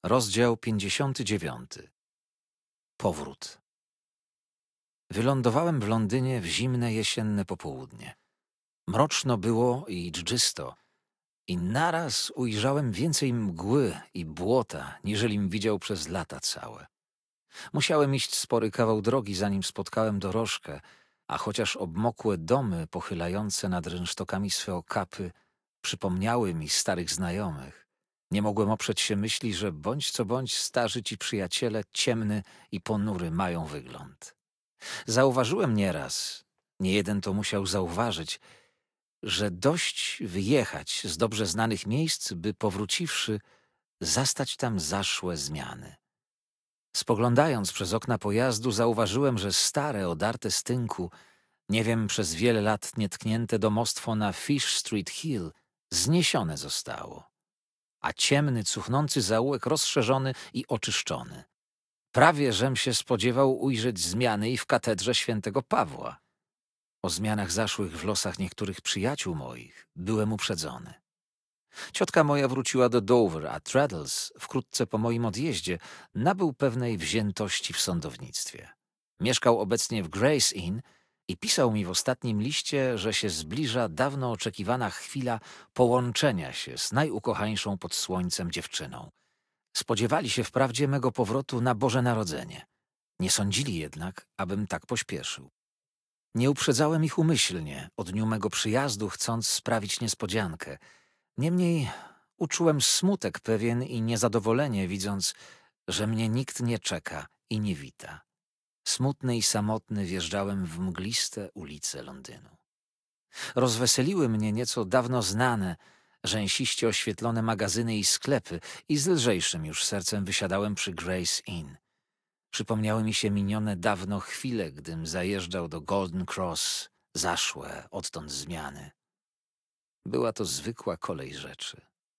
Rozdział 59. Powrót. Wylądowałem w Londynie w zimne jesienne popołudnie. Mroczno było i dżdżysto, i naraz ujrzałem więcej mgły i błota, niżelim widział przez lata całe. Musiałem iść spory kawał drogi, zanim spotkałem dorożkę, a chociaż obmokłe domy pochylające nad rynsztokami swe okapy przypomniały mi starych znajomych, nie mogłem oprzeć się myśli, że bądź co bądź starzy ci przyjaciele ciemny i ponury mają wygląd. Zauważyłem nieraz, niejeden to musiał zauważyć, że dość wyjechać z dobrze znanych miejsc, by powróciwszy, zastać tam zaszłe zmiany. Spoglądając przez okna pojazdu, zauważyłem, że stare, odarte z tynku, nie wiem, przez wiele lat nietknięte domostwo na Fish Street Hill zniesione zostało, a ciemny, cuchnący zaułek rozszerzony i oczyszczony. Prawie żem się spodziewał ujrzeć zmiany i w katedrze świętego Pawła. O zmianach zaszłych w losach niektórych przyjaciół moich byłem uprzedzony. Ciotka moja wróciła do Dover, a Traddles wkrótce po moim odjeździe nabył pewnej wziętości w sądownictwie. Mieszkał obecnie w Gray's Inn i pisał mi w ostatnim liście, że się zbliża dawno oczekiwana chwila połączenia się z najukochańszą pod słońcem dziewczyną. Spodziewali się wprawdzie mego powrotu na Boże Narodzenie. Nie sądzili jednak, abym tak pośpieszył. Nie uprzedzałem ich umyślnie, o dniu mego przyjazdu chcąc sprawić niespodziankę. Niemniej uczułem smutek pewien i niezadowolenie, widząc, że mnie nikt nie czeka i nie wita. Smutny i samotny wjeżdżałem w mgliste ulice Londynu. Rozweseliły mnie nieco dawno znane, rzęsiście oświetlone magazyny i sklepy i z lżejszym już sercem wysiadałem przy Gray's Inn. Przypomniały mi się minione dawno chwile, gdym zajeżdżał do Golden Cross, zaszłe odtąd zmiany. Była to zwykła kolej rzeczy.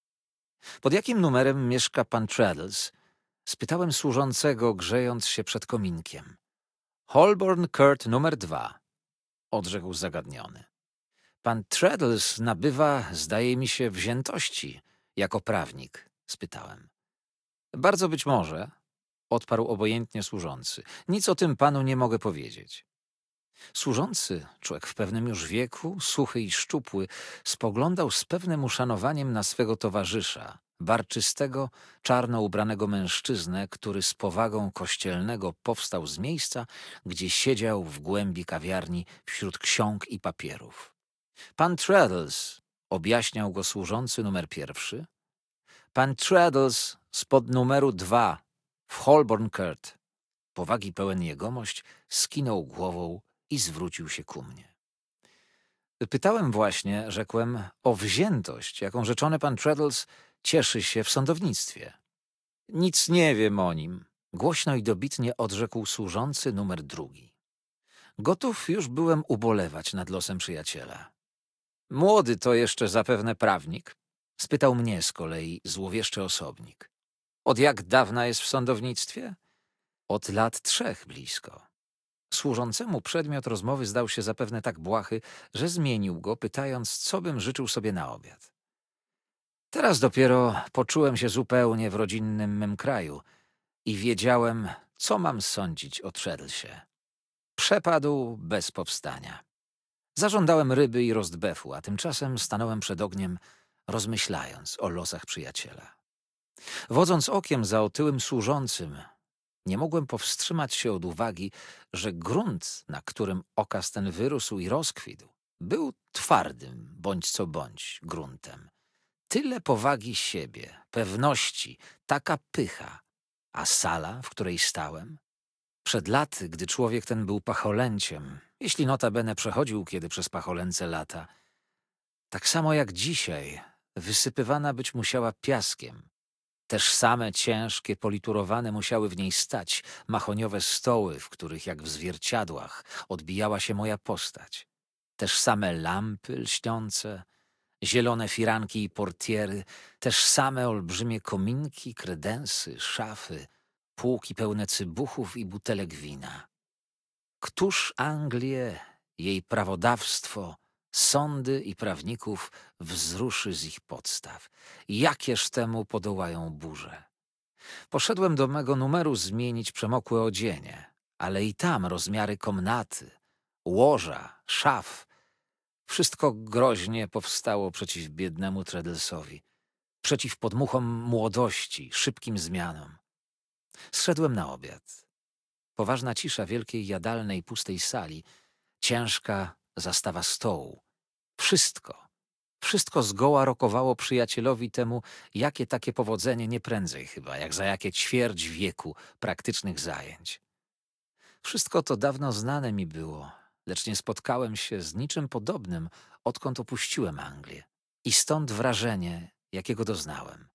Pod jakim numerem mieszka pan Traddles? Spytałem służącego, grzejąc się przed kominkiem. Holborn Court numer 2, odrzekł zagadniony. Pan Traddles nabywa, zdaje mi się, wziętości jako prawnik, spytałem. Bardzo być może, odparł obojętnie służący. Nic o tym panu nie mogę powiedzieć. Służący, człowiek w pewnym już wieku, suchy i szczupły, spoglądał z pewnym uszanowaniem na swego towarzysza, barczystego, czarno ubranego mężczyznę, który z powagą kościelnego powstał z miejsca, gdzie siedział w głębi kawiarni wśród ksiąg i papierów. Pan Traddles, objaśniał go służący numer 1. Pan Traddles spod numeru 2 w Holborn Court. Powagi pełen jegomość skinął głową i zwrócił się ku mnie. Pytałem właśnie, rzekłem, o wziętość, jaką rzeczony pan Traddles cieszy się w sądownictwie. Nic nie wiem o nim, głośno i dobitnie odrzekł służący numer 2. Gotów już byłem ubolewać nad losem przyjaciela. Młody to jeszcze zapewne prawnik? Spytał mnie z kolei złowieszczy osobnik. Od jak dawna jest w sądownictwie? Od lat 3 blisko. Służącemu przedmiot rozmowy zdał się zapewne tak błahy, że zmienił go, pytając, co bym życzył sobie na obiad. Teraz dopiero poczułem się zupełnie w rodzinnym mym kraju i wiedziałem, co mam sądzić o Traddlesie. Przepadł bez powstania. Zażądałem ryby i rostbefu, a tymczasem stanąłem przed ogniem, rozmyślając o losach przyjaciela. Wodząc okiem za otyłym służącym, nie mogłem powstrzymać się od uwagi, że grunt, na którym okaz ten wyrósł i rozkwitł, był twardym, bądź co bądź, gruntem. Tyle powagi siebie, pewności, taka pycha, a sala, w której stałem? Przed laty, gdy człowiek ten był pacholęciem, jeśli notabene przechodził kiedy przez pacholęce lata, tak samo jak dzisiaj, wysypywana być musiała piaskiem. Też same ciężkie, politurowane musiały w niej stać mahoniowe stoły, w których jak w zwierciadłach odbijała się moja postać. Też same lampy lśniące, zielone firanki i portiery, też same olbrzymie kominki, kredensy, szafy, półki pełne cybuchów i butelek wina. Któż Anglię, jej prawodawstwo, sądy i prawników wzruszy z ich podstaw? Jakież temu podołają burze? Poszedłem do mego numeru zmienić przemokłe odzienie, ale i tam rozmiary komnaty, łoża, szaf, wszystko groźnie powstało przeciw biednemu Treadlesowi, przeciw podmuchom młodości, szybkim zmianom. Zszedłem na obiad. Poważna cisza wielkiej jadalnej, pustej sali, ciężka zastawa stołu. Wszystko zgoła rokowało przyjacielowi temu, jakie takie powodzenie nie prędzej chyba, jak za jakie ćwierć wieku praktycznych zajęć. Wszystko to dawno znane mi było, lecz nie spotkałem się z niczym podobnym, odkąd opuściłem Anglię. I stąd wrażenie, jakiego doznałem.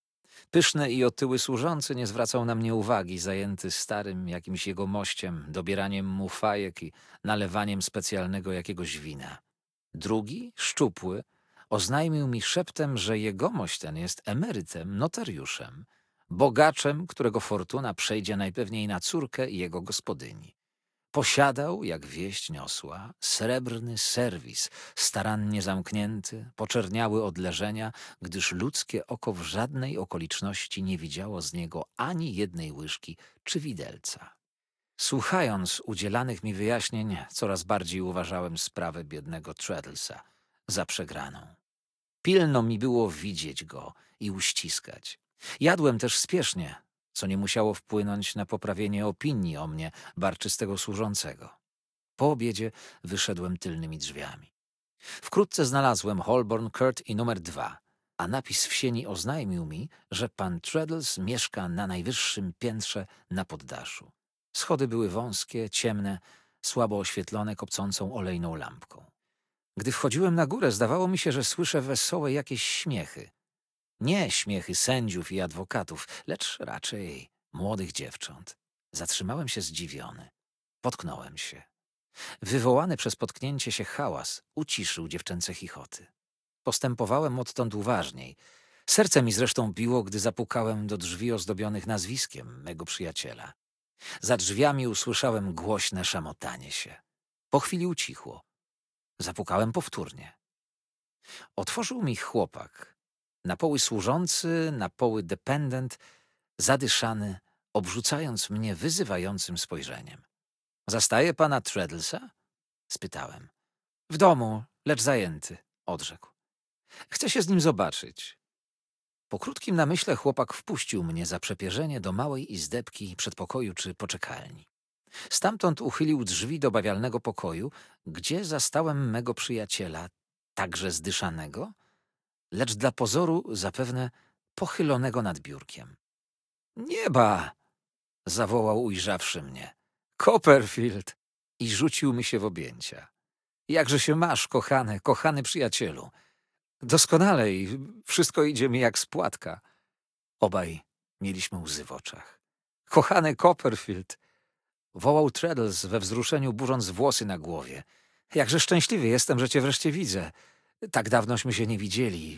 Pyszny i otyły służący nie zwracał na mnie uwagi, zajęty starym jakimś jegomościem, dobieraniem mu fajek i nalewaniem specjalnego jakiegoś wina. Drugi, szczupły, oznajmił mi szeptem, że jegomość ten jest emerytem, notariuszem, bogaczem, którego fortuna przejdzie najpewniej na córkę i jego gospodyni. Posiadał, jak wieść niosła, srebrny serwis, starannie zamknięty, poczerniały od leżenia, gdyż ludzkie oko w żadnej okoliczności nie widziało z niego ani jednej łyżki czy widelca. Słuchając udzielanych mi wyjaśnień, coraz bardziej uważałem sprawę biednego Treadlesa za przegraną. Pilno mi było widzieć go i uściskać. Jadłem też spiesznie, co nie musiało wpłynąć na poprawienie opinii o mnie barczystego służącego. Po obiedzie wyszedłem tylnymi drzwiami. Wkrótce znalazłem Holborn Court i numer 2, a napis w sieni oznajmił mi, że pan Treadles mieszka na najwyższym piętrze na poddaszu. Schody były wąskie, ciemne, słabo oświetlone kopcącą olejną lampką. Gdy wchodziłem na górę, zdawało mi się, że słyszę wesołe jakieś śmiechy. Nie śmiechy sędziów i adwokatów, lecz raczej młodych dziewcząt. Zatrzymałem się zdziwiony. Potknąłem się. Wywołany przez potknięcie się hałas uciszył dziewczęce chichoty. Postępowałem odtąd uważniej. Serce mi zresztą biło, gdy zapukałem do drzwi ozdobionych nazwiskiem mego przyjaciela. Za drzwiami usłyszałem głośne szamotanie się. Po chwili ucichło. Zapukałem powtórnie. Otworzył mi chłopak. Na poły służący, na poły dependent, zadyszany, obrzucając mnie wyzywającym spojrzeniem. Zastaje pana Treadlesa? Spytałem. W domu, lecz zajęty, odrzekł. Chcę się z nim zobaczyć. Po krótkim namyśle chłopak wpuścił mnie za przepierzenie do małej izdebki przedpokoju czy poczekalni. Stamtąd uchylił drzwi do bawialnego pokoju, gdzie zastałem mego przyjaciela, także zdyszanego, lecz dla pozoru zapewne pochylonego nad biurkiem. Nieba! Zawołał, ujrzawszy mnie. Copperfield! I rzucił mi się w objęcia. Jakże się masz, kochany przyjacielu? Doskonale i wszystko idzie mi jak z płatka. Obaj mieliśmy łzy w oczach. Kochany Copperfield! Wołał Treadles we wzruszeniu, burząc włosy na głowie. Jakże szczęśliwy jestem, że cię wreszcie widzę. Tak dawnośmy się nie widzieli.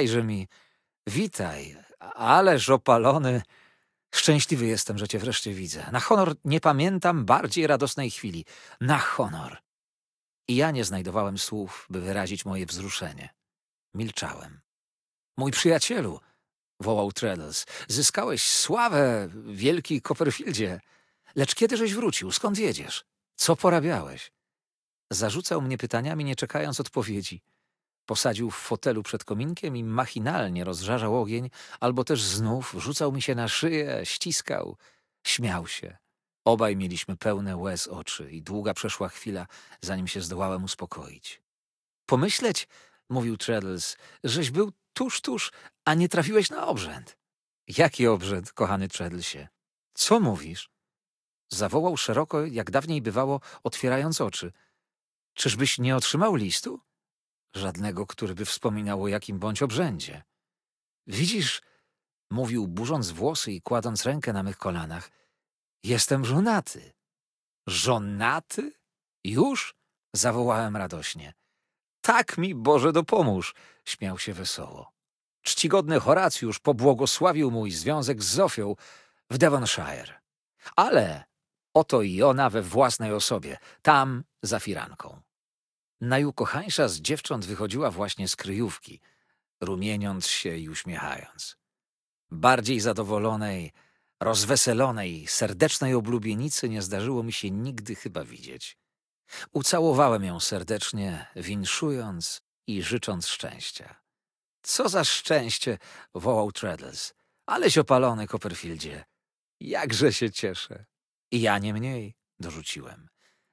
Witaj, ależ opalony. Szczęśliwy jestem, że cię wreszcie widzę. Na honor nie pamiętam bardziej radosnej chwili. Na honor. I ja nie znajdowałem słów, by wyrazić moje wzruszenie. Milczałem. Mój przyjacielu, wołał Treadles, zyskałeś sławę, wielki Copperfieldzie. Lecz kiedy żeś wrócił? Skąd jedziesz? Co porabiałeś? Zarzucał mnie pytaniami, nie czekając odpowiedzi. Posadził w fotelu przed kominkiem i machinalnie rozżarzał ogień, albo też znów rzucał mi się na szyję, ściskał, śmiał się. Obaj mieliśmy pełne łez oczy i długa przeszła chwila, zanim się zdołałem uspokoić. Pomyśleć, mówił Treadles, żeś był tuż, a nie trafiłeś na obrzęd. Jaki obrzęd, kochany Treadlesie? Co mówisz? Zawołał szeroko, jak dawniej bywało, otwierając oczy. Czyżbyś nie otrzymał listu? Żadnego, który by wspominał o jakim bądź obrzędzie. Widzisz, mówił, burząc włosy i kładąc rękę na mych kolanach, jestem żonaty. Żonaty? Już? Zawołałem radośnie. Tak mi, Boże, dopomóż, śmiał się wesoło. Czcigodny Horacjusz pobłogosławił mój związek z Zofią w Devonshire. Ale oto i ona we własnej osobie, tam za firanką. Najukochańsza z dziewcząt wychodziła właśnie z kryjówki, rumieniąc się i uśmiechając. Bardziej zadowolonej Rozweselonej, serdecznej oblubienicy nie zdarzyło mi się nigdy chyba widzieć. Ucałowałem ją serdecznie, winszując i życząc szczęścia. Co za szczęście, wołał Traddles. Aleś opalony, Copperfieldzie. Jakże się cieszę. I ja nie mniej, dorzuciłem.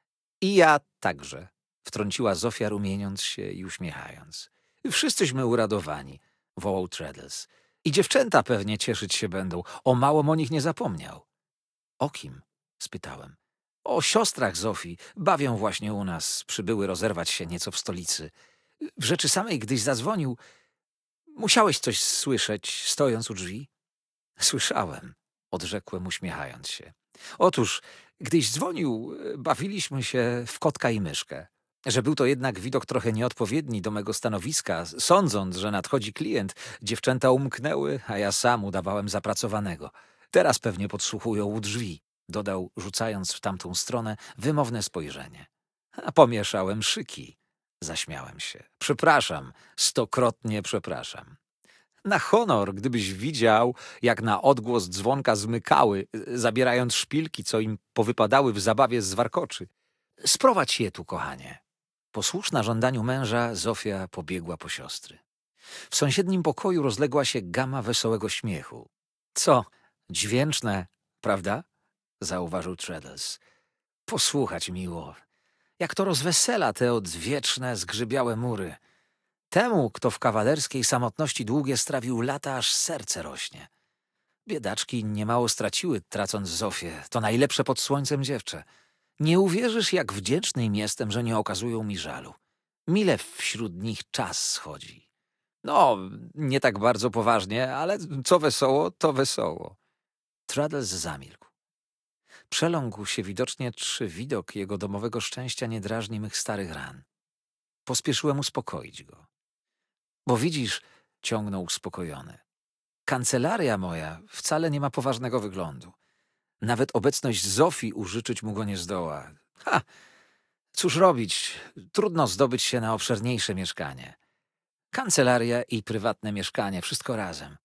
I ja także, wtrąciła Zofia, rumieniąc się i uśmiechając. Wszyscyśmy uradowani, wołał Traddles. I dziewczęta pewnie cieszyć się będą. O małym o nich nie zapomniał. O kim? Spytałem. O siostrach Zofii. Bawią właśnie u nas. Przybyły rozerwać się nieco w stolicy. W rzeczy samej, gdyś zadzwonił, musiałeś coś słyszeć, stojąc u drzwi? Słyszałem, odrzekłem, uśmiechając się. Otóż, gdyś dzwonił, bawiliśmy się w kotka i myszkę. Że był to jednak widok trochę nieodpowiedni do mego stanowiska. Sądząc, że nadchodzi klient, dziewczęta umknęły, a ja sam udawałem zapracowanego. Teraz pewnie podsłuchują u drzwi, dodał, rzucając w tamtą stronę wymowne spojrzenie. A pomieszałem szyki. Zaśmiałem się. Przepraszam, stokrotnie przepraszam. Na honor, gdybyś widział, jak na odgłos dzwonka zmykały, zabierając szpilki, co im powypadały w zabawie z warkoczy. Sprowadź je tu, kochanie. Posłuszna żądaniu męża, Zofia pobiegła po siostry. W sąsiednim pokoju rozległa się gama wesołego śmiechu. Co, dźwięczne, prawda? Zauważył Traddles. Posłuchać miło. Jak to rozwesela te odwieczne, zgrzybiałe mury. Temu, kto w kawalerskiej samotności długie strawił lata, aż serce rośnie. Biedaczki niemało straciły, tracąc Zofię. To najlepsze pod słońcem dziewczę. Nie uwierzysz, jak wdzięczny im jestem, że nie okazują mi żalu. Mile wśród nich czas schodzi. No, nie tak bardzo poważnie, ale co wesoło, to wesoło. Traddles zamilkł. Przeląkł się widocznie, czy widok jego domowego szczęścia nie drażni mych starych ran. Pospieszyłem uspokoić go. Bo widzisz, ciągnął uspokojony, kancelaria moja wcale nie ma poważnego wyglądu. Nawet obecność Zofii użyczyć mu go nie zdoła. Ha! Cóż robić? Trudno zdobyć się na obszerniejsze mieszkanie. Kancelaria i prywatne mieszkanie, wszystko razem.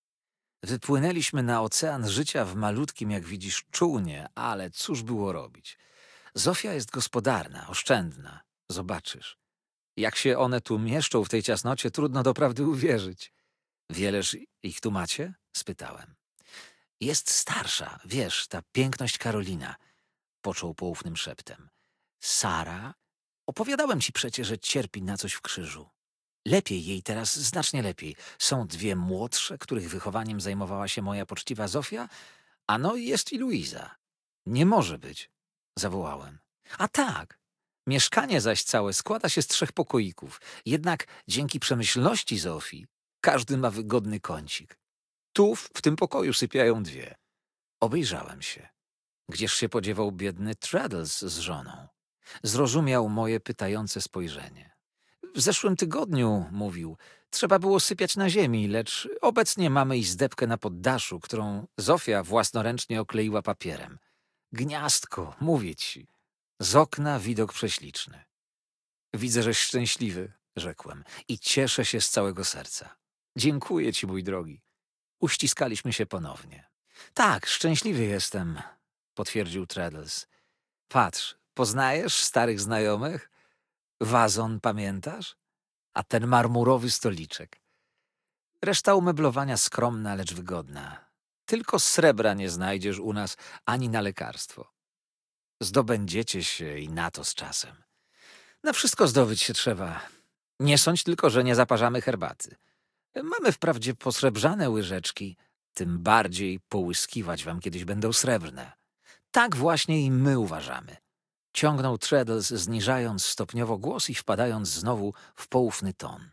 Wypłynęliśmy na ocean życia w malutkim, jak widzisz, czółnie, ale cóż było robić? Zofia jest gospodarna, oszczędna. Zobaczysz. Jak się one tu mieszczą w tej ciasnocie, trudno doprawdy uwierzyć. Wieleż ich tu macie? Spytałem. Jest starsza, wiesz, ta piękność Karolina, począł poufnym szeptem. Sara? Opowiadałem ci przecie, że cierpi na coś w krzyżu. Lepiej jej teraz, znacznie lepiej. Są dwie młodsze, których wychowaniem zajmowała się moja poczciwa Zofia, a no jest i Luiza. Nie może być, zawołałem. A tak. Mieszkanie zaś całe składa się z 3 pokoików. Jednak dzięki przemyślności Zofii każdy ma wygodny kącik. Tu, w tym pokoju sypiają 2. Obejrzałem się. Gdzież się podziewał biedny Traddles z żoną? Zrozumiał moje pytające spojrzenie. W zeszłym tygodniu, mówił, trzeba było sypiać na ziemi, lecz obecnie mamy izdebkę na poddaszu, którą Zofia własnoręcznie okleiła papierem. Gniazdko, mówię ci. Z okna widok prześliczny. Widzę, żeś szczęśliwy, rzekłem, i cieszę się z całego serca. Dziękuję ci, mój drogi. Uściskaliśmy się ponownie. Tak, szczęśliwy jestem, potwierdził Traddles. Patrz, poznajesz starych znajomych? Wazon pamiętasz? A ten marmurowy stoliczek. Reszta umeblowania skromna, lecz wygodna. Tylko srebra nie znajdziesz u nas ani na lekarstwo. Zdobędziecie się i na to z czasem. Na wszystko zdobyć się trzeba. Nie sądź tylko, że nie zaparzamy herbaty. Mamy wprawdzie posrebrzane łyżeczki, tym bardziej połyskiwać wam kiedyś będą srebrne. Tak właśnie i my uważamy. Ciągnął Traddles, zniżając stopniowo głos i wpadając znowu w poufny ton.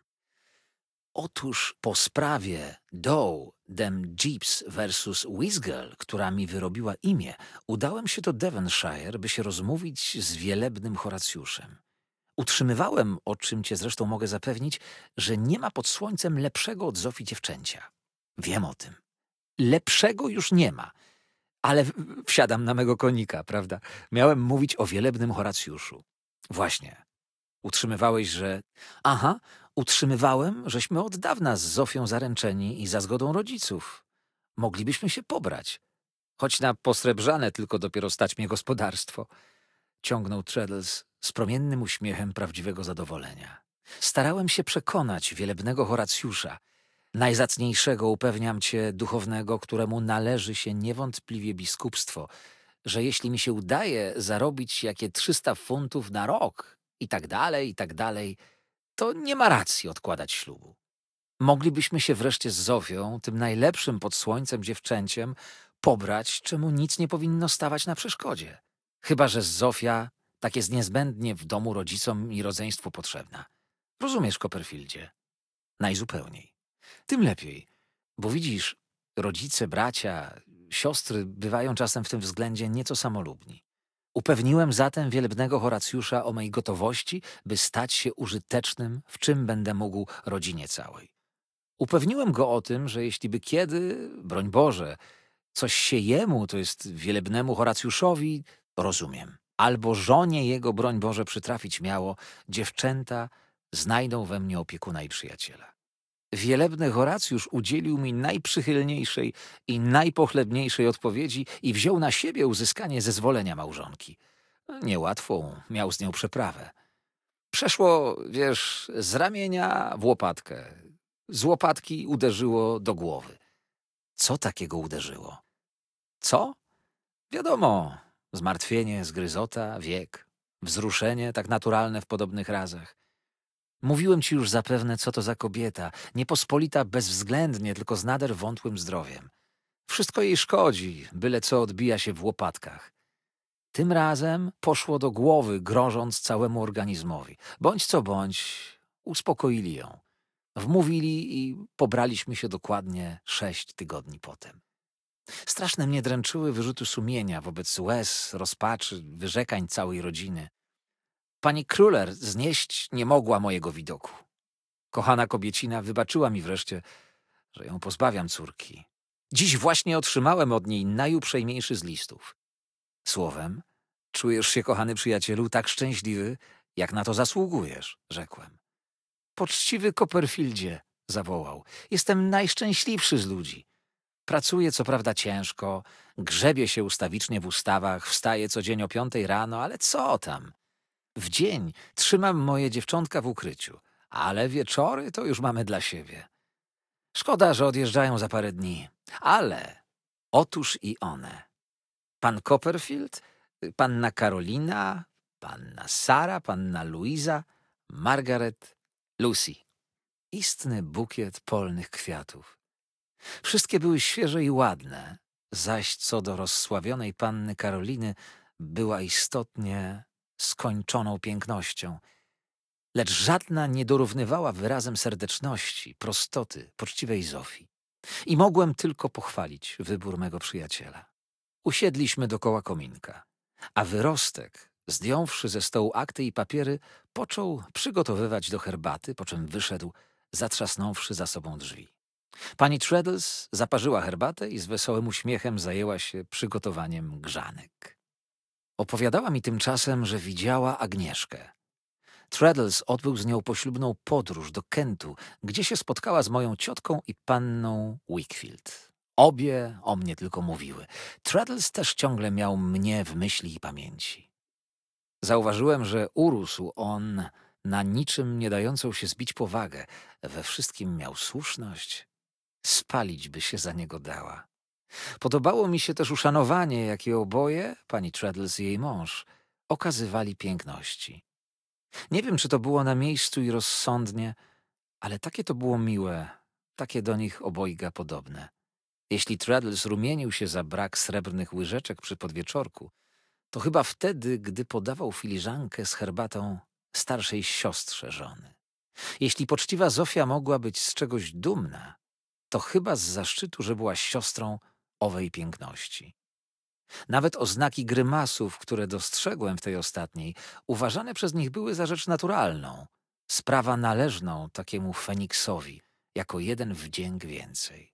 Otóż po sprawie Doe, dem Jeeps versus Whizgirl, która mi wyrobiła imię, udałem się do Devonshire, by się rozmówić z wielebnym Horacjuszem. Utrzymywałem, o czym cię zresztą mogę zapewnić, że nie ma pod słońcem lepszego od Zofii dziewczęcia. Wiem o tym. Lepszego już nie ma. Ale wsiadam na mego konika, prawda? Miałem mówić o wielebnym Horacjuszu. Właśnie. Utrzymywałeś, że... Aha, utrzymywałem, żeśmy od dawna z Zofią zaręczeni i za zgodą rodziców. Moglibyśmy się pobrać. Choć na posrebrzane tylko dopiero stać mnie gospodarstwo, ciągnął Traddles z promiennym uśmiechem prawdziwego zadowolenia. Starałem się przekonać wielebnego Horacjusza, najzacniejszego, upewniam cię, duchownego, któremu należy się niewątpliwie biskupstwo, że jeśli mi się udaje zarobić jakie 300 funtów na rok i tak dalej, to nie ma racji odkładać ślubu. Moglibyśmy się wreszcie z Zofią, tym najlepszym pod słońcem dziewczęciem, pobrać, czemu nic nie powinno stawać na przeszkodzie. Chyba że Zofia tak jest niezbędnie w domu rodzicom i rodzeństwu potrzebna. Rozumiesz, Copperfieldzie? Najzupełniej. Tym lepiej, bo widzisz, rodzice, bracia, siostry bywają czasem w tym względzie nieco samolubni. Upewniłem zatem wielebnego Horacjusza o mej gotowości, by stać się użytecznym, w czym będę mógł rodzinie całej. Upewniłem go o tym, że jeśli by kiedy, broń Boże, coś się jemu, to jest wielebnemu Horacjuszowi, rozumiem, albo żonie jego, broń Boże, przytrafić miało, dziewczęta znajdą we mnie opiekuna i przyjaciela. Wielebny Horacjusz udzielił mi najprzychylniejszej i najpochlebniejszej odpowiedzi i wziął na siebie uzyskanie zezwolenia małżonki. Niełatwą miał z nią przeprawę. Przeszło, wiesz, z ramienia w łopatkę. Z łopatki uderzyło do głowy. Co takiego uderzyło? Co? Wiadomo, zmartwienie, zgryzota, wiek, wzruszenie tak naturalne w podobnych razach. Mówiłem ci już zapewne, co to za kobieta, niepospolita bezwzględnie, tylko z nader wątłym zdrowiem. Wszystko jej szkodzi, byle co odbija się w łopatkach. Tym razem poszło do głowy, grożąc całemu organizmowi. Bądź co bądź, uspokoili ją. Wmówili i pobraliśmy się dokładnie 6 tygodni potem. Straszne mnie dręczyły wyrzuty sumienia wobec łez, rozpaczy, wyrzekań całej rodziny. Pani Kruller znieść nie mogła mojego widoku. Kochana kobiecina wybaczyła mi wreszcie, że ją pozbawiam córki. Dziś właśnie otrzymałem od niej najuprzejmniejszy z listów. Słowem, czujesz się, kochany przyjacielu, tak szczęśliwy, jak na to zasługujesz, rzekłem. Poczciwy Copperfieldzie, zawołał, jestem najszczęśliwszy z ludzi. Pracuję co prawda ciężko, grzebię się ustawicznie w ustawach, wstaję co dzień o 5 rano, ale co tam? W dzień trzymam moje dziewczątka w ukryciu, ale wieczory to już mamy dla siebie. Szkoda, że odjeżdżają za parę dni, ale otóż i one. Pan Copperfield, panna Karolina, panna Sara, panna Luiza, Margaret, Lucy. Istny bukiet polnych kwiatów. Wszystkie były świeże i ładne, zaś co do rozsławionej panny Karoliny była istotnie skończoną pięknością, lecz żadna nie dorównywała wyrazem serdeczności, prostoty, poczciwej Zofii. I mogłem tylko pochwalić wybór mego przyjaciela. Usiedliśmy dokoła kominka, a wyrostek, zdjąwszy ze stołu akty i papiery, począł przygotowywać do herbaty, po czym wyszedł, zatrzasnąwszy za sobą drzwi. Pani Traddles zaparzyła herbatę i z wesołym uśmiechem zajęła się przygotowaniem grzanek. Opowiadała mi tymczasem, że widziała Agnieszkę. Traddles odbył z nią poślubną podróż do Kentu, gdzie się spotkała z moją ciotką i panną Wickfield. Obie o mnie tylko mówiły. Traddles też ciągle miał mnie w myśli i pamięci. Zauważyłem, że urósł on na niczym nie dającą się zbić powagę. We wszystkim miał słuszność. Spalić by się za niego dała. Podobało mi się też uszanowanie, jakie oboje, pani Traddles i jej mąż, okazywali piękności. Nie wiem, czy to było na miejscu i rozsądnie, ale takie to było miłe, takie do nich obojga podobne. Jeśli Traddles rumienił się za brak srebrnych łyżeczek przy podwieczorku, to chyba wtedy, gdy podawał filiżankę z herbatą starszej siostrze żony. Jeśli poczciwa Zofia mogła być z czegoś dumna, to chyba z zaszczytu, że była siostrą owej piękności. Nawet oznaki grymasów, które dostrzegłem w tej ostatniej, uważane przez nich były za rzecz naturalną, sprawa należną takiemu Feniksowi, jako jeden wdzięk więcej.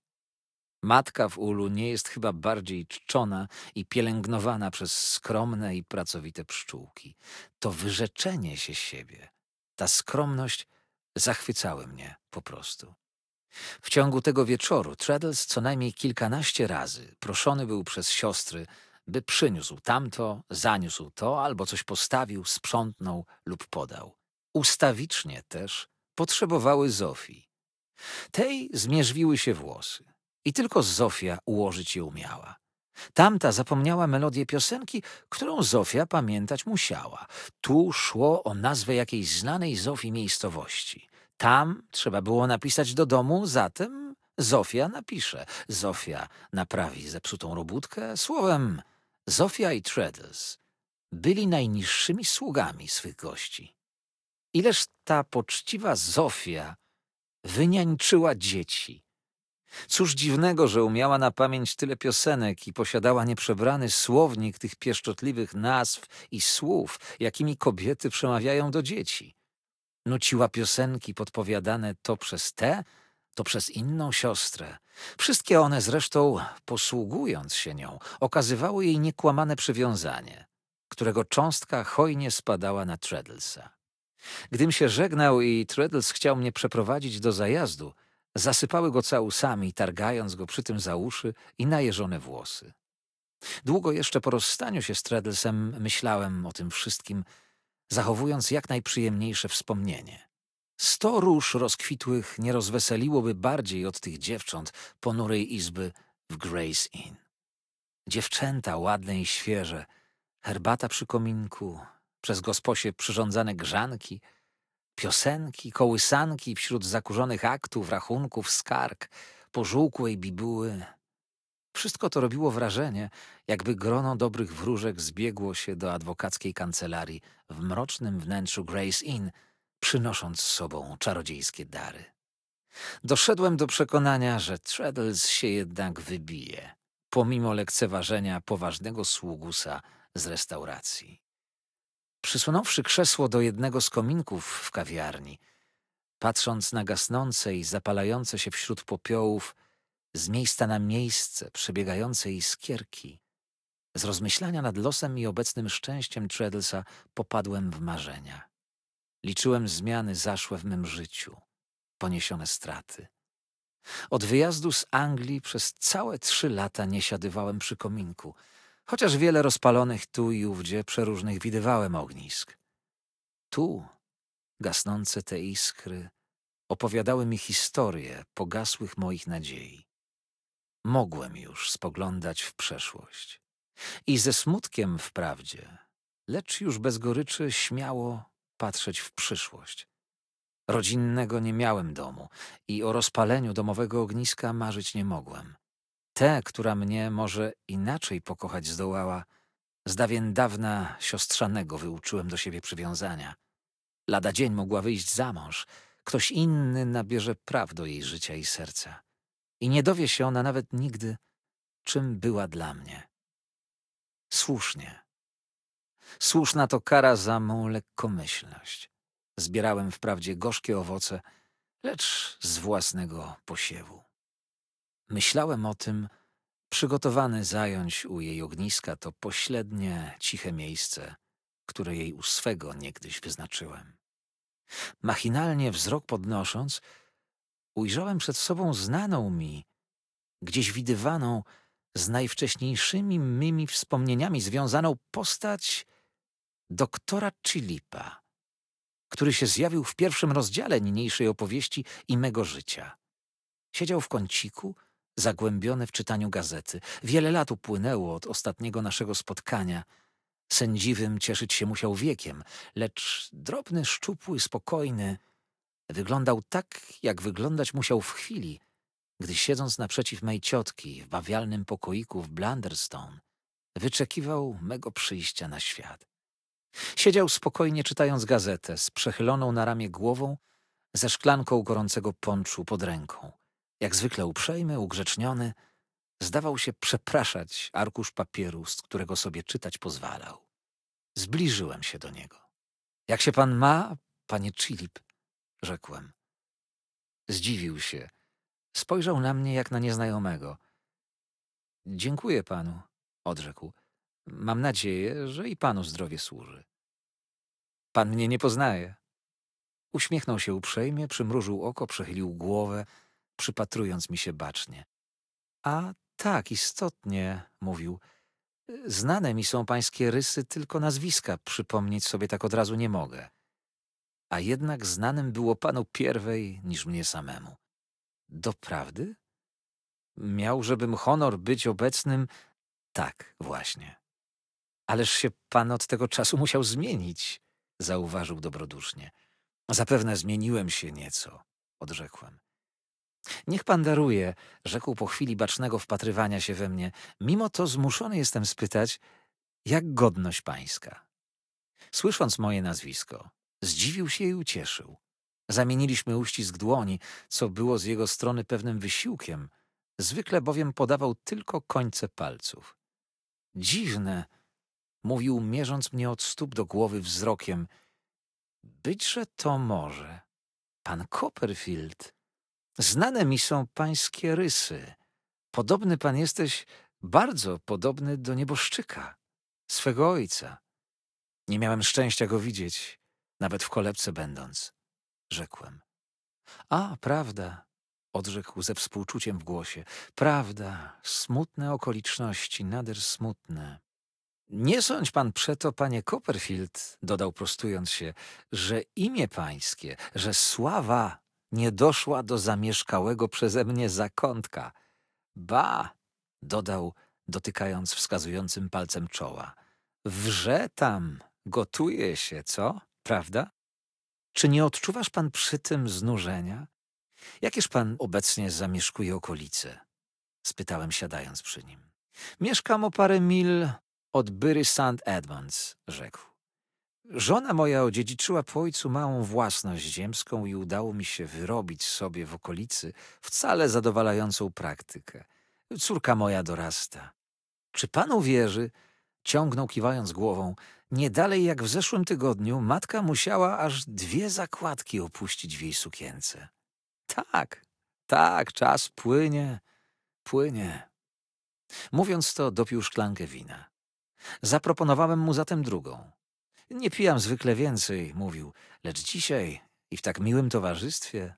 Matka w ulu nie jest chyba bardziej czczona i pielęgnowana przez skromne i pracowite pszczółki. To wyrzeczenie się siebie, ta skromność zachwycały mnie po prostu. W ciągu tego wieczoru Traddles co najmniej kilkanaście razy proszony był przez siostry, by przyniósł tamto, zaniósł to, albo coś postawił, sprzątnął lub podał. Ustawicznie też potrzebowały Zofii. Tej zmierzwiły się włosy i tylko Zofia ułożyć je umiała. Tamta zapomniała melodię piosenki, którą Zofia pamiętać musiała. Tu szło o nazwę jakiejś znanej Zofii miejscowości. Tam trzeba było napisać do domu, zatem Zofia napisze. Zofia naprawi zepsutą robótkę. Słowem, Zofia i Traddles byli najniższymi sługami swych gości. Ileż ta poczciwa Zofia wyniańczyła dzieci. Cóż dziwnego, że umiała na pamięć tyle piosenek i posiadała nieprzebrany słownik tych pieszczotliwych nazw i słów, jakimi kobiety przemawiają do dzieci. Nuciła piosenki podpowiadane to przez tę, to przez inną siostrę. Wszystkie one zresztą, posługując się nią, okazywały jej niekłamane przywiązanie, którego cząstka hojnie spadała na Traddlesa. Gdym się żegnał i Traddles chciał mnie przeprowadzić do zajazdu, zasypały go całusami, targając go przy tym za uszy i najeżone włosy. Długo jeszcze po rozstaniu się z Traddlesem myślałem o tym wszystkim, zachowując jak najprzyjemniejsze wspomnienie. 100 róż rozkwitłych nie rozweseliłoby bardziej od tych dziewcząt ponurej izby w Gray's Inn. Dziewczęta ładne i świeże, herbata przy kominku, przez gosposie przyrządzane grzanki, piosenki, kołysanki wśród zakurzonych aktów, rachunków, skarg, pożółkłej bibuły. Wszystko to robiło wrażenie, jakby grono dobrych wróżek zbiegło się do adwokackiej kancelarii w mrocznym wnętrzu Gray's Inn, przynosząc z sobą czarodziejskie dary. Doszedłem do przekonania, że Traddles się jednak wybije, pomimo lekceważenia poważnego sługusa z restauracji. Przysunąwszy krzesło do jednego z kominków w kawiarni, patrząc na gasnące i zapalające się wśród popiołów z miejsca na miejsce przebiegające iskierki, z rozmyślania nad losem i obecnym szczęściem Traddlesa popadłem w marzenia. Liczyłem zmiany zaszłe w mym życiu, poniesione straty. Od wyjazdu z Anglii przez całe 3 lata nie siadywałem przy kominku, chociaż wiele rozpalonych tu i ówdzie przeróżnych widywałem ognisk. Tu gasnące te iskry opowiadały mi historię pogasłych moich nadziei. Mogłem już spoglądać w przeszłość i ze smutkiem wprawdzie, lecz już bez goryczy śmiało patrzeć w przyszłość. Rodzinnego nie miałem domu i o rozpaleniu domowego ogniska marzyć nie mogłem. Tę, która mnie może inaczej pokochać zdołała, z dawien dawna siostrzanego wyuczyłem do siebie przywiązania. Lada dzień mogła wyjść za mąż, ktoś inny nabierze praw do jej życia i serca. I nie dowie się ona nawet nigdy, czym była dla mnie. Słusznie. Słuszna to kara za mą lekkomyślność. Zbierałem wprawdzie gorzkie owoce, lecz z własnego posiewu. Myślałem o tym, przygotowany zająć u jej ogniska to poślednie, ciche miejsce, które jej u swego niegdyś wyznaczyłem. Machinalnie wzrok podnosząc, ujrzałem przed sobą znaną mi, gdzieś widywaną, z najwcześniejszymi mymi wspomnieniami związaną postać doktora Chilipa, który się zjawił w pierwszym rozdziale niniejszej opowieści i mego życia. Siedział w kąciku, zagłębiony w czytaniu gazety. Wiele lat upłynęło od ostatniego naszego spotkania. Sędziwym cieszyć się musiał wiekiem, lecz drobny, szczupły, spokojny, wyglądał tak, jak wyglądać musiał w chwili, gdy siedząc naprzeciw mej ciotki w bawialnym pokoiku w Blunderstone, wyczekiwał mego przyjścia na świat. Siedział spokojnie czytając gazetę z przechyloną na ramię głową, ze szklanką gorącego ponczu pod ręką. Jak zwykle uprzejmy, ugrzeczniony, zdawał się przepraszać arkusz papieru, z którego sobie czytać pozwalał. Zbliżyłem się do niego. — Jak się pan ma, panie Chilip? — rzekłem. Zdziwił się. Spojrzał na mnie jak na nieznajomego. — Dziękuję panu — odrzekł. — Mam nadzieję, że i panu zdrowie służy. — Pan mnie nie poznaje. Uśmiechnął się uprzejmie, przymrużył oko, przechylił głowę, przypatrując mi się bacznie. A tak, istotnie, mówił. Znane mi są pańskie rysy, tylko nazwiska przypomnieć sobie tak od razu nie mogę. A jednak znanym było panu pierwej niż mnie samemu. Doprawdy? Miał, żebym honor być obecnym? Tak, właśnie. Ależ się pan od tego czasu musiał zmienić, zauważył dobrodusznie. Zapewne zmieniłem się nieco, odrzekłem. Niech pan daruje, rzekł po chwili bacznego wpatrywania się we mnie. Mimo to zmuszony jestem spytać, jak godność pańska. Słysząc moje nazwisko, zdziwił się i ucieszył. Zamieniliśmy uścisk dłoni, co było z jego strony pewnym wysiłkiem, zwykle bowiem podawał tylko końce palców. Dziwne, mówił, mierząc mnie od stóp do głowy wzrokiem. Byćże to może pan Copperfield. Znane mi są pańskie rysy. Podobny pan jesteś, bardzo podobny do nieboszczyka, swego ojca. Nie miałem szczęścia go widzieć, nawet w kolebce będąc, rzekłem. A, prawda, odrzekł ze współczuciem w głosie. Prawda, smutne okoliczności, nader smutne. Nie sądź pan przeto, panie Copperfield, dodał prostując się, że imię pańskie, że sława nie doszła do zamieszkałego przeze mnie zakątka. Ba, dodał, dotykając wskazującym palcem czoła. Wrze tam, gotuje się, co? Prawda? Czy nie odczuwasz pan przy tym znużenia? Jakież pan obecnie zamieszkuje okolice? Spytałem, siadając przy nim. Mieszkam o parę mil od Bury St. Edmunds, rzekł. Żona moja odziedziczyła po ojcu małą własność ziemską i udało mi się wyrobić sobie w okolicy wcale zadowalającą praktykę. Córka moja dorasta. Czy pan uwierzy, ciągnął kiwając głową, nie dalej jak w zeszłym tygodniu matka musiała aż 2 zakładki opuścić w jej sukience. Tak, tak, czas płynie, płynie. Mówiąc to, dopił szklankę wina. Zaproponowałem mu zatem drugą. Nie pijam zwykle więcej, mówił, lecz dzisiaj i w tak miłym towarzystwie.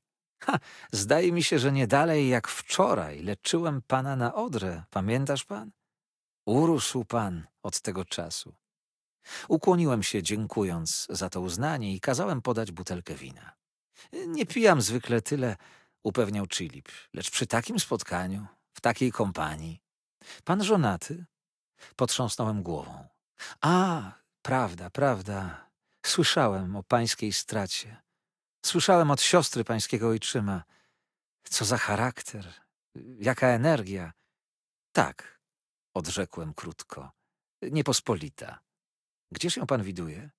Zdaje mi się, że nie dalej jak wczoraj leczyłem pana na Odrę. Pamiętasz pan? Urósł pan od tego czasu. Ukłoniłem się, dziękując za to uznanie i kazałem podać butelkę wina. Nie pijam zwykle tyle, upewniał Chilip, lecz przy takim spotkaniu, w takiej kompanii. Pan żonaty? Potrząsnąłem głową. A, prawda, prawda. Słyszałem o pańskiej stracie. Słyszałem od siostry pańskiego ojczyma. Co za charakter, jaka energia. Tak, odrzekłem krótko. Niepospolita. Gdzież ją pan widuje?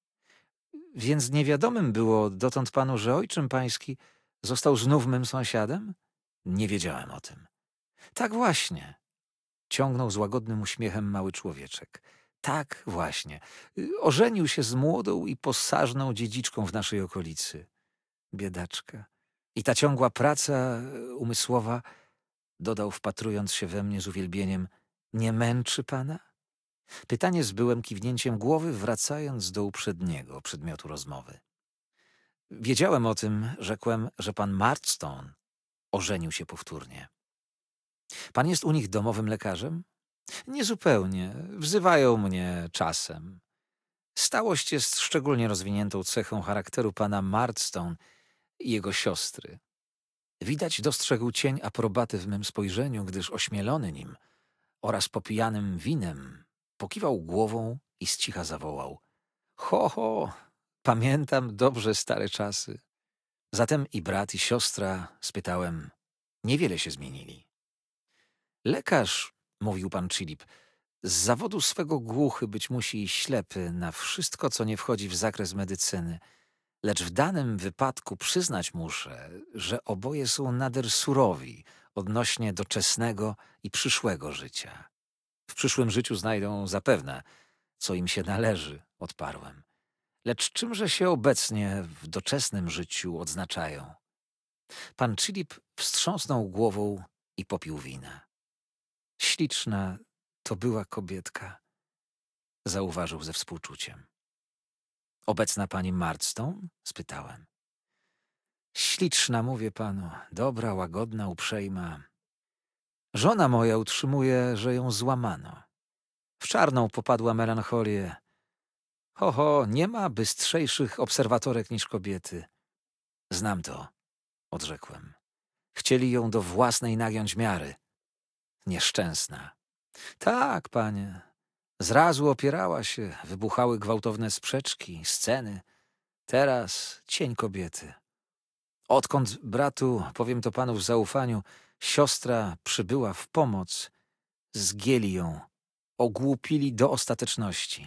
Więc niewiadomym było dotąd panu, że ojczym pański został znów mym sąsiadem? Nie wiedziałem o tym. Tak właśnie, ciągnął z łagodnym uśmiechem mały człowieczek. Tak właśnie. Ożenił się z młodą i posażną dziedziczką w naszej okolicy. Biedaczka. I ta ciągła praca umysłowa, dodał, wpatrując się we mnie z uwielbieniem, nie męczy pana? Pytanie zbyłem kiwnięciem głowy, wracając do uprzedniego przedmiotu rozmowy. Wiedziałem o tym, rzekłem, że pan Murdstone ożenił się powtórnie. Pan jest u nich domowym lekarzem? Niezupełnie. Wzywają mnie czasem. Stałość jest szczególnie rozwiniętą cechą charakteru pana Murdstone i jego siostry. Widać, dostrzegł cień aprobaty w mym spojrzeniu, gdyż ośmielony nim oraz popijanym winem pokiwał głową i z cicha zawołał. Ho, ho, pamiętam dobrze stare czasy. Zatem i brat, i siostra, spytałem, niewiele się zmienili. Lekarz, mówił pan Chilip, z zawodu swego głuchy być musi i ślepy na wszystko, co nie wchodzi w zakres medycyny, lecz w danym wypadku przyznać muszę, że oboje są nader surowi odnośnie doczesnego i przyszłego życia. W przyszłym życiu znajdą zapewne, co im się należy, odparłem. Lecz czymże się obecnie w doczesnym życiu odznaczają? Pan Chilip wstrząsnął głową i popił wina. Śliczna to była kobietka, zauważył ze współczuciem. Obecna pani Murdstone? Spytałem. Śliczna, mówię panu, dobra, łagodna, uprzejma. Żona moja utrzymuje, że ją złamano. W czarną popadła melancholię. Ho, nie ma bystrzejszych obserwatorek niż kobiety. Znam to, odrzekłem. Chcieli ją do własnej nagiąć miary. Nieszczęsna. Tak, panie. Zrazu opierała się, wybuchały gwałtowne sprzeczki, sceny. Teraz cień kobiety. Odkąd bratu, powiem to panu w zaufaniu, siostra przybyła w pomoc, zgięli ją, ogłupili do ostateczności.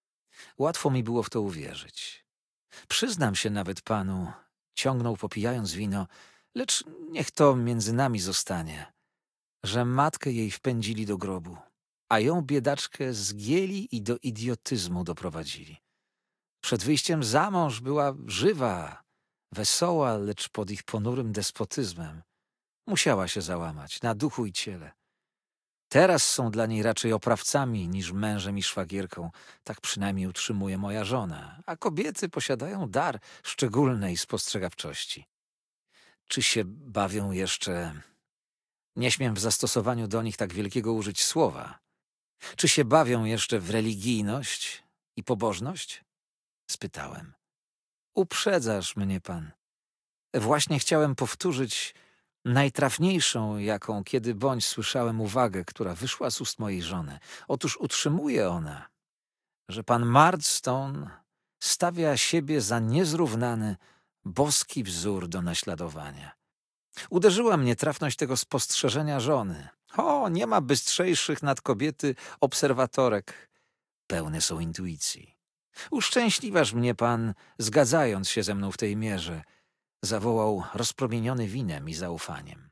Łatwo mi było w to uwierzyć. Przyznam się nawet panu, ciągnął popijając wino, lecz niech to między nami zostanie, że matkę jej wpędzili do grobu, a ją biedaczkę zgięli i do idiotyzmu doprowadzili. Przed wyjściem za mąż była żywa, wesoła, lecz pod ich ponurym despotyzmem. Musiała się załamać na duchu i ciele. Teraz są dla niej raczej oprawcami niż mężem i szwagierką, tak przynajmniej utrzymuje moja żona, a kobiety posiadają dar szczególnej spostrzegawczości. Czy się bawią jeszcze... Nie śmiem w zastosowaniu do nich tak wielkiego użyć słowa. Czy się bawią jeszcze w religijność i pobożność? Spytałem. Uprzedzasz mnie pan. Właśnie chciałem powtórzyć najtrafniejszą, jaką kiedy bądź słyszałem uwagę, która wyszła z ust mojej żony. Otóż utrzymuje ona, że pan Murdstone stawia siebie za niezrównany, boski wzór do naśladowania. Uderzyła mnie trafność tego spostrzeżenia żony. Nie ma bystrzejszych nad kobiety obserwatorek. Pełne są intuicji. Uszczęśliwasz mnie pan, zgadzając się ze mną w tej mierze, zawołał rozpromieniony winem i zaufaniem.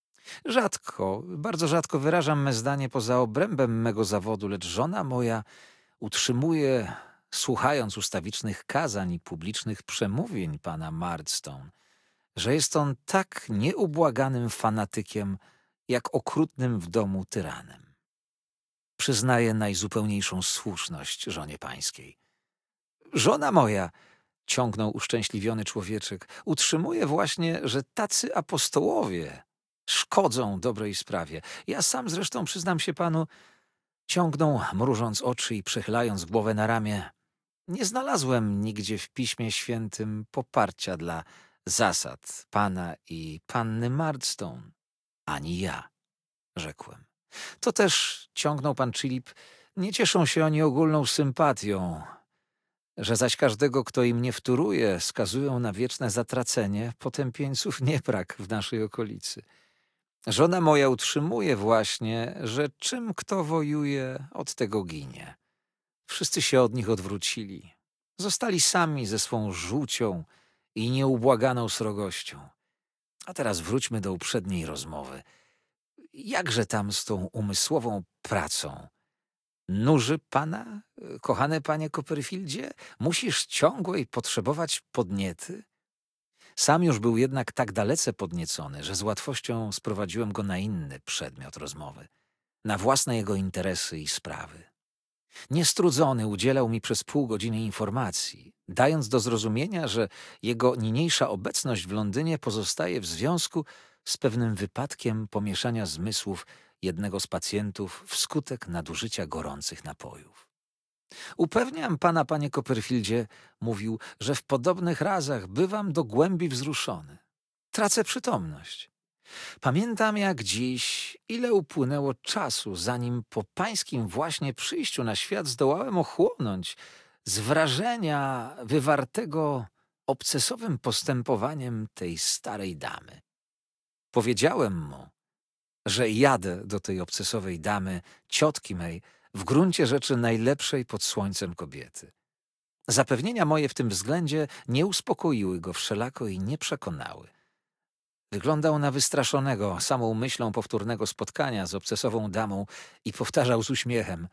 Rzadko, bardzo rzadko wyrażam me zdanie poza obrębem mego zawodu, lecz żona moja utrzymuje, słuchając ustawicznych kazań i publicznych przemówień pana Murdstone, że jest on tak nieubłaganym fanatykiem, jak okrutnym w domu tyranem. Przyznaję najzupełniejszą słuszność żonie pańskiej. Żona moja, ciągnął uszczęśliwiony człowieczek, utrzymuje właśnie, że tacy apostołowie szkodzą dobrej sprawie. Ja sam zresztą, przyznam się panu, ciągnął, mrużąc oczy i przechylając głowę na ramię, nie znalazłem nigdzie w Piśmie Świętym poparcia dla zasad pana i panny Murdstone. Ani ja, rzekłem. To też, ciągnął pan Chillip, nie cieszą się oni ogólną sympatią, że zaś każdego, kto im nie wtóruje, skazują na wieczne zatracenie, potępieńców nie brak w naszej okolicy. Żona moja utrzymuje właśnie, że czym kto wojuje, od tego ginie. Wszyscy się od nich odwrócili. Zostali sami ze swą żółcią i nieubłaganą srogością. A teraz wróćmy do uprzedniej rozmowy. Jakże tam z tą umysłową pracą? Nuży pana, kochane panie Copperfieldzie? Musisz ciągłej potrzebować podniety? Sam już był jednak tak dalece podniecony, że z łatwością sprowadziłem go na inny przedmiot rozmowy, na własne jego interesy i sprawy. Niestrudzony udzielał mi przez pół godziny informacji, dając do zrozumienia, że jego niniejsza obecność w Londynie pozostaje w związku z pewnym wypadkiem pomieszania zmysłów jednego z pacjentów wskutek nadużycia gorących napojów. Upewniam pana, panie Copperfieldzie, mówił, że w podobnych razach bywam do głębi wzruszony. Tracę przytomność. Pamiętam jak dziś, ile upłynęło czasu, zanim po pańskim właśnie przyjściu na świat zdołałem ochłonąć z wrażenia wywartego obcesowym postępowaniem tej starej damy. Powiedziałem mu, że jadę do tej obcesowej damy, ciotki mej, w gruncie rzeczy najlepszej pod słońcem kobiety. Zapewnienia moje w tym względzie nie uspokoiły go wszelako i nie przekonały. Wyglądał na wystraszonego samą myślą powtórnego spotkania z obcesową damą i powtarzał z uśmiechem: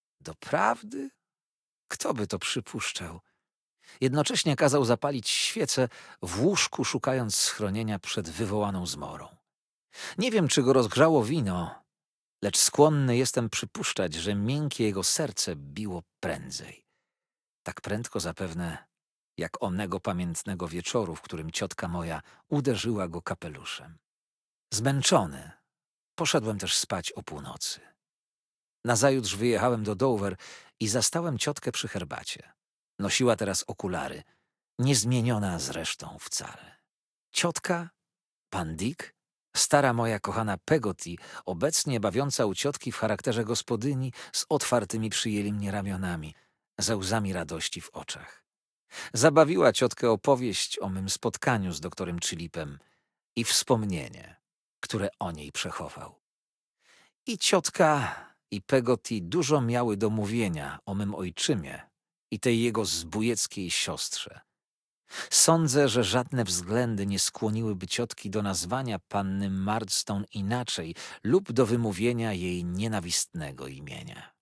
doprawdy? Kto by to przypuszczał? Jednocześnie kazał zapalić świecę w łóżku, szukając schronienia przed wywołaną zmorą. Nie wiem, czy go rozgrzało wino, lecz skłonny jestem przypuszczać, że miękkie jego serce biło prędzej. Tak prędko zapewne, jak onego pamiętnego wieczoru, w którym ciotka moja uderzyła go kapeluszem. Zmęczony, poszedłem też spać o północy. Nazajutrz wyjechałem do Dover i zastałem ciotkę przy herbacie. Nosiła teraz okulary, niezmieniona zresztą wcale. Ciotka, pan Dick, stara moja kochana Peggotty, obecnie bawiąca u ciotki w charakterze gospodyni, z otwartymi przyjęli mnie ramionami, ze łzami radości w oczach. Zabawiła ciotkę opowieść o mym spotkaniu z doktorem Chillipem i wspomnienie, które o niej przechował. I ciotka, i Peggotty dużo miały do mówienia o mym ojczymie i tej jego zbójeckiej siostrze. Sądzę, że żadne względy nie skłoniłyby ciotki do nazwania panny Murdstone inaczej lub do wymówienia jej nienawistnego imienia.